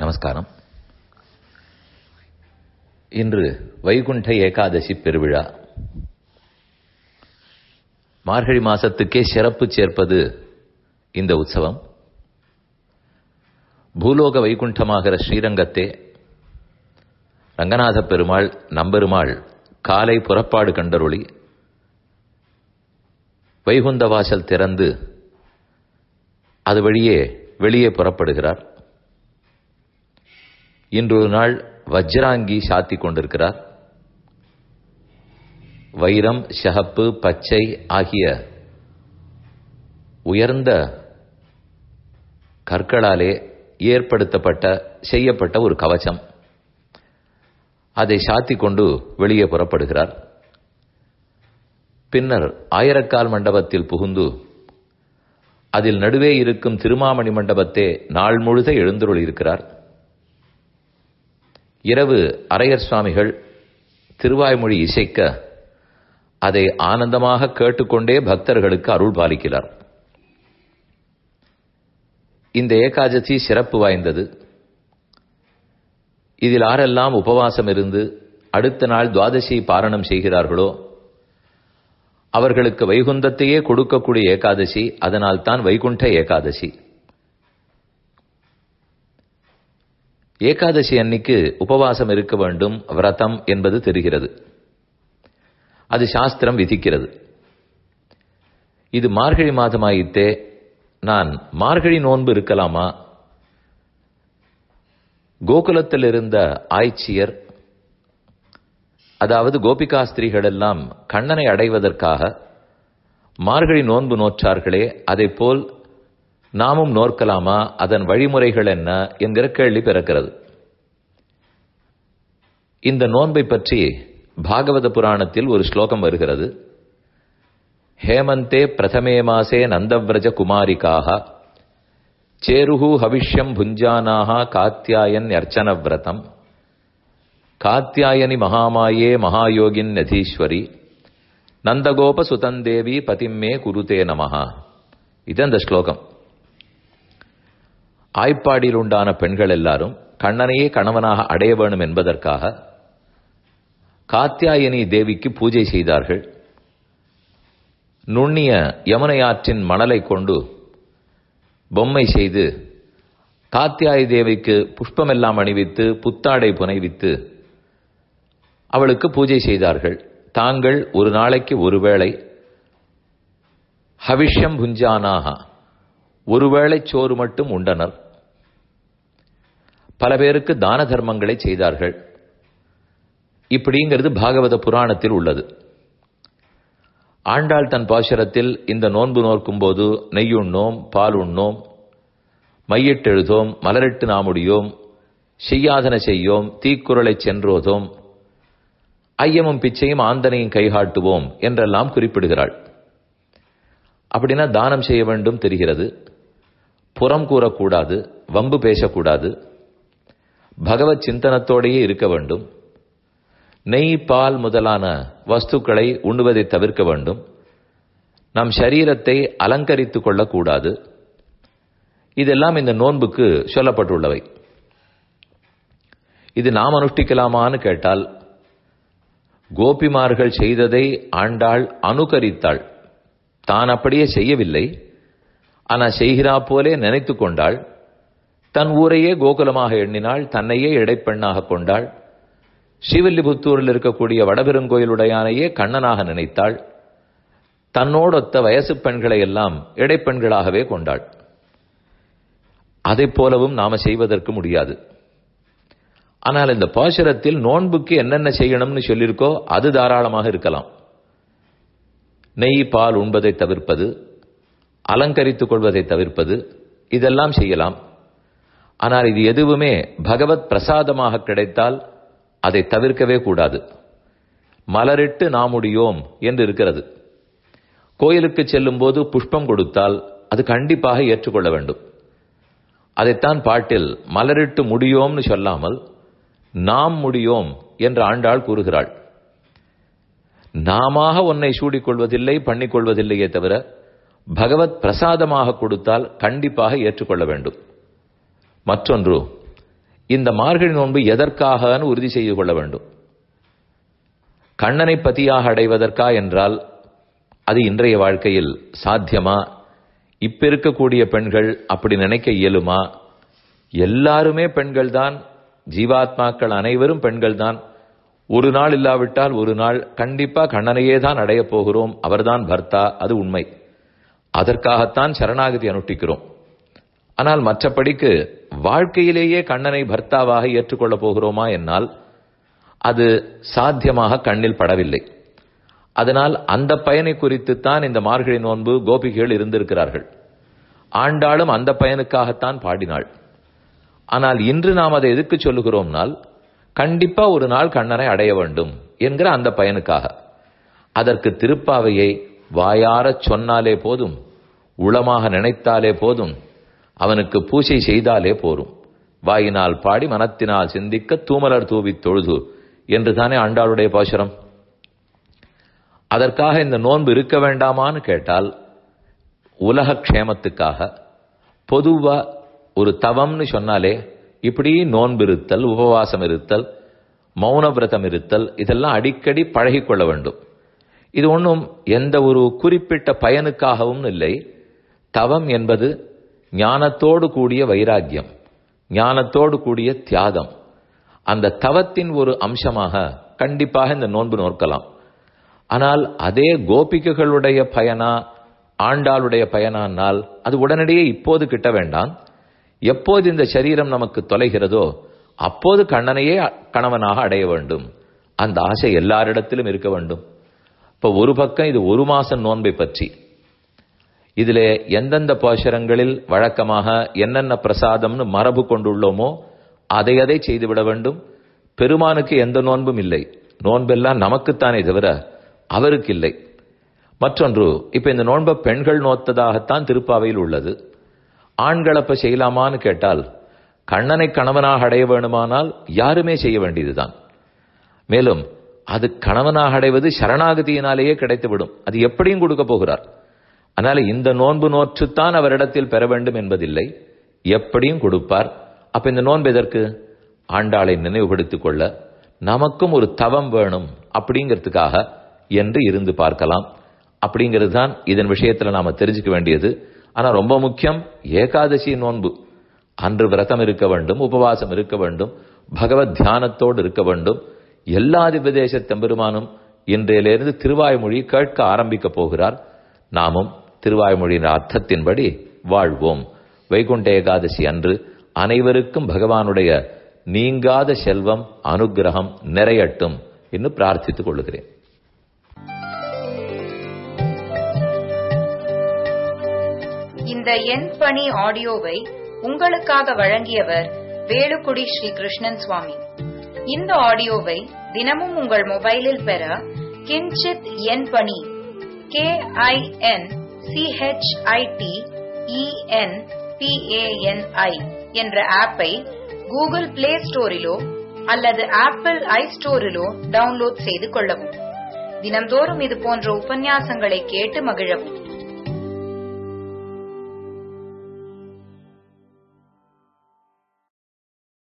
நமஸ்காரம். இன்று வைகுண்ட ஏகாதசி பெருவிழா. மார்கழி மாசத்துக்கே சிறப்பு சேர்ப்பது இந்த உற்சவம். பூலோக வைகுண்டமாகிற ஸ்ரீரங்கத்தே ரங்கநாத பெருமாள் நம்பெருமாள் காலை புறப்பாடு கண்டருளி வைகுந்த வாசல் திறந்து அது வழியே வெளியே புறப்படுகிறார். இன்றொரு நாள் வஜ்ராங்கி சாத்தி கொண்டிருக்கிறார். வைரம், சிகப்பு, பச்சை ஆகிய உயர்ந்த கற்களாலே செய்யப்பட்ட ஒரு கவசம். அதை சாத்தி கொண்டு வெளியே புறப்படுகிறார். பின்னர் ஆயிரக்கால் மண்டபத்தில் புகுந்து அதில் நடுவே இருக்கும் திருமாமணி மண்டபத்தே நாள் முழுத எழுந்தருளியிருக்கிறார். இரவு அரையர் சுவாமிகள் திருவாய்மொழி இசைக்க அதை ஆனந்தமாக கேட்டுக்கொண்டே பக்தர்களுக்கு அருள் பாலிக்கிறார். இந்த ஏகாதசி சிறப்பு வாய்ந்தது. இதில் யாரெல்லாம் உபவாசம் இருந்து அடுத்த நாள் துவாதசி பாரணம் செய்கிறார்களோ அவர்களுக்கு வைகுந்தத்தையே கொடுக்கக்கூடிய ஏகாதசி. அதனால் தான் வைகுண்ட ஏகாதசி. ஏகாதசி அன்னைக்கு உபவாசம் இருக்க வேண்டும், விரதம் என்பது தெரிகிறது. அது சாஸ்திரம் விதிக்கிறது. இது மார்கழி மாதமாயித்தே நான் மார்கழி நோன்பு இருக்கலாமா? கோகுலத்தில் இருந்த ஆய்ச்சியர், அதாவது கோபிகா ஸ்திரீகள் எல்லாம் கண்ணனை அடைவதற்காக மார்கழி நோன்பு நோற்றார்களே, அதைப்போல் நாமும் நோற்கலாமா? அதன் வழிமுறைகள் என்ன என்கிற கேள்வி பிறக்கிறது. இந்த நோன்பை பற்றி பாகவத புராணத்தில் ஒரு ஸ்லோகம் வருகிறது. ஹேமந்தே பிரதமே மாசே நந்தவ்ரஜ குமாரிகாக சேருஹு ஹவிஷ்யம் புஞ்சானாக காத்யாயன் அர்ச்சனவிரதம் காத்யாயனி மகாமாயே மகாயோகின் நதீஸ்வரி நந்தகோப சுதந்தேவி பதிம்மே குருதே நமஹா. இது அந்த ஸ்லோகம். ஆய்ப்பாடியில் உண்டான பெண்கள் எல்லாரும் கண்ணனையே கணவனாக அடைய வேணும் என்பதற்காக காத்யாயனி தேவிக்கு பூஜை செய்தார்கள். நுண்ணிய யமுனை ஆற்றின் மணலை கொண்டு பொம்மை செய்து காத்யாய தேவிக்கு புஷ்பமெல்லாம் அணிவித்து புத்தாடை புனைவித்து அவளுக்கு பூஜை செய்தார்கள். தாங்கள் ஒரு நாளைக்கு ஒருவேளை ஹவிஷ்யம் புஞ்சானாக ஒருவேளை சோறு மட்டும் உண்டனர். பல பேருக்கு தான தர்மங்களை செய்தார்கள். இப்படிங்கிறது பாகவத புராணத்தில் உள்ளது. ஆண்டாள் தன் பாசுரத்தில் இந்த நோன்பு நோக்கும் போது நெய்யுண்ணோம், பால் உண்ணோம், மையிட்டெழுதோம், மலரிட்டு நாமுடியோம், செய்யாதன செய்யோம், தீக்குறளை சென்றோதோம், ஐயமும் பிச்சையும் ஆந்தனையும் கைகாட்டுவோம் என்றெல்லாம் குறிப்பிடுகிறாள். அப்படின்னா தானம் செய்ய வேண்டும் தெரிகிறது. புறம் கூறக்கூடாது, வம்பு பேசக்கூடாது, பகவத் சிந்தனத்தோடையே இருக்க வேண்டும். நெய், பால் முதலான வஸ்துக்களை உண்ணுவதை தவிர்க்க வேண்டும். நம் சரீரத்தை அலங்கரித்துக் கொள்ளக்கூடாது. இதெல்லாம் இந்த நோன்புக்கு சொல்லப்பட்டுள்ளவை. இது நாம் அனுஷ்டிக்கலாமான்னு கேட்டால், கோபிமார்கள் செய்ததை ஆண்டாள் அனுகரித்தாள். தான் அப்படியே செய்யவில்லை, ஆனால் செய்கிறா போலே நினைத்து கொண்டாள். தன் ஊரையே கோகுலமாக எண்ணினாள், தன்னையே இடைப்பெண்ணாக கொண்டாள். ஸ்ரீவில்லிபுத்தூரில் இருக்கக்கூடிய வடபெருங்கோயிலுடையானையே கண்ணனாக நினைத்தாள். தன்னோடொத்த வயசு பெண்களை எல்லாம் இடைப்பெண்களாகவே கொண்டாள். அதைப் போலவும் நாம செய்வதற்கு முடியாது. ஆனால் இந்த பாசுரத்தில் நோன்புக்கு என்னென்ன செய்யணும்னு சொல்லியிருக்கோ அது தாராளமாக இருக்கலாம். நெய், பால் உண்பதை தவிர்ப்பது, அலங்கரித்துக் கொள்வதை தவிர்ப்பது, இதெல்லாம் செய்யலாம். ஆனால் இது எதுவுமே பகவத் பிரசாதமாக கிடைத்தால் அதை தவிர்க்கவே கூடாது. மலரிட்டு நாமுடியோம் என்று இருக்கிறது. கோயிலுக்கு செல்லும் போது புஷ்பம் கொடுத்தால் அது கண்டிப்பாக ஏற்றுக்கொள்ள வேண்டும். அதைத்தான் பாட்டில் மலரிட்டு முடியோம்னு சொல்லாமல் நாம் முடியோம் என்று ஆண்டாள் கூறுகிறாள். நாம உன்னை சூடிக்கொள்வதில்லை, பண்ணிக்கொள்வதில்லையே தவிர பகவத் பிரசாதமாக கொடுத்தால் கண்டிப்பாக ஏற்றுக்கொள்ள வேண்டும். மற்றொன்று, இந்த மார்கழி நோன்பு எதற்காக உறுதி செய்து கொள்ள வேண்டும். கண்ணனை பதியாக அடைவதற்கா என்றால் அது இன்றைய வாழ்க்கையில் சாத்தியமா? இப்ப இருக்கக்கூடிய பெண்கள் அப்படி நினைக்க இயலுமா? எல்லாருமே பெண்கள் தான், ஜீவாத்மாக்கள் அனைவரும் பெண்கள் தான். ஒரு நாள் இல்லாவிட்டால் ஒரு நாள் கண்டிப்பா கண்ணனையே தான் அடையப் போகிறோம், அவர்தான் பர்த்தா, அது உண்மை. அதற்காகத்தான் சரணாகதி அனுஷ்டிக்கிறோம். ஆனால் மற்றபடிக்கு வாழ்க்கையிலேயே கண்ணனை பர்த்தாவாக ஏற்றுக்கொள்ளப் போகிறோமா என்னால் அது சாத்தியமாக கண்ணில் படவில்லை. அதனால் அந்த பயனை குறித்துத்தான் இந்த மார்கழி நோன்பு கோபிகைகள் இருந்திருக்கிறார்கள். ஆண்டாளும் அந்த பயனுக்காகத்தான் பாடினாள். ஆனால் இன்று நாம் அதை எதுக்கு சொல்லுகிறோம்னால், கண்டிப்பா ஒரு நாள் கண்ணனை அடைய வேண்டும் என்கிற அந்த பயனுக்காக. அதற்கு திருப்பாவையை வாயாரச் சொன்னாலே போதும், உளமாக நினைத்தாலே போதும், அவனுக்கு பூஜை செய்தாலே போரும். வாயினால் பாடி மனத்தினால் சிந்திக்க தூமலர் தூவித் தொழுது என்று தானே ஆண்டாளுடைய பாசுரம். அதற்காக இந்த நோன்பு இருக்க வேண்டாமான்னு கேட்டால், உலக க்ஷேமத்துக்காக. பொதுவா ஒரு தவம்னு சொன்னாலே இப்படி நோன்பு இருத்தல், உபவாசம் இருத்தல், மௌன விரதம் இருத்தல், இதெல்லாம் அடிக்கடி பழகிக்கொள்ள வேண்டும். இது ஒன்றும் எந்த ஒரு குறிப்பிட்ட பயனுக்காகவும் இல்லை. தவம் என்பது ஞானத்தோடு கூடிய வைராக்கியம், ஞானத்தோடு கூடிய தியாகம். அந்த தவத்தின் ஒரு அம்சமாக கண்டிப்பாக இந்த நோன்பு நோக்கலாம். ஆனால் அதே கோபிகைகளுடைய பயனா ஆண்டாளுடைய பயனானால் அது உடனடியே இப்போது கிட்ட வேண்டாம். எப்போது இந்த சரீரம் நமக்கு தொலைகிறதோ அப்போது கண்ணனையே கணவனாக அடைய வேண்டும். அந்த ஆசை எல்லாரிடத்திலும் இருக்க வேண்டும். இப்ப ஒரு பக்கம் இது ஒரு மாசம் நோன்பை பற்றி, இதிலே எந்தெந்த பாசுரங்களில் வழக்கமாக என்னென்ன பிரசாதம்னு மரபு கொண்டுள்ளோமோ அதை செய்துவிட வேண்டும். பெருமானுக்கு எந்த நோன்பும் இல்லை, நோன்பெல்லாம் நமக்குத்தானே தவிர அவருக்கு இல்லை. மற்றொன்று, இப்ப இந்த நோன்பை பெண்கள் நோத்ததாகத்தான் திருப்பாவையில் உள்ளது. ஆண்கள் அப்ப செய்யலாமான்னு கேட்டால், கண்ணனை கணவனாக அடைய வேணுமானால் யாருமே செய்ய வேண்டியதுதான். மேலும் அது கணவனாக அடைவது சரணாகதியினாலேயே கிடைத்துவிடும். அது எப்படியும் கொடுக்க போகிறார். அதனால இந்த நோன்பு நோற்றுத்தான் அவரிடத்தில் பெற வேண்டும் என்பதில்லை, எப்படியும் கொடுப்பார். அப்ப இந்த நோன்பு எதற்கு? ஆண்டாளை நினைவுபடுத்திக் கொள்ள, நமக்கும் ஒரு தவம் வேணும் அப்படிங்கிறதுக்காக என்று இருந்து பார்க்கலாம். அப்படிங்கிறது தான் இதன் விஷயத்துல நாம தெரிஞ்சுக்க வேண்டியது. ஆனா ரொம்ப முக்கியம் ஏகாதசி நோன்பு. அன்று விரதம் இருக்க வேண்டும், உபவாசம் இருக்க வேண்டும், பகவத் தியானத்தோடு இருக்க வேண்டும். எல்லா திவ்யதேச தம்பெருமானும் இன்றையிலிருந்து திருவாய்மொழி கேட்க ஆரம்பிக்க போகிறார். நாமும் திருவாய்மொழியின் அர்த்தத்தின்படி வாழ்வோம். வைகுண்ட ஏகாதசி அன்று அனைவருக்கும் பகவானுடைய நீங்காத செல்வம் அனுகிரகம் நிறையட்டும் என்று பிரார்த்தித்துக் கொள்கிறேன். இந்த என் பணி ஆடியோவை உங்களுக்காக வழங்கியவர் வேலுக்குடி ஸ்ரீ கிருஷ்ணன் சுவாமி. இந்த ஆடியோவை தினமும் உங்கள் மொபைலில் பெற கிஞ்சித் என் பணி KINCHITENPANI என்ற ஆப்பை கூகுள் பிளே ஸ்டோரிலோ அல்லது ஆப்பிள் ஐ ஸ்டோரிலோ டவுன்லோட் செய்து கொள்ளவும். தினம்தோறும் இது போன்ற உபன்யாசங்களை கேட்டு மகிழவும்.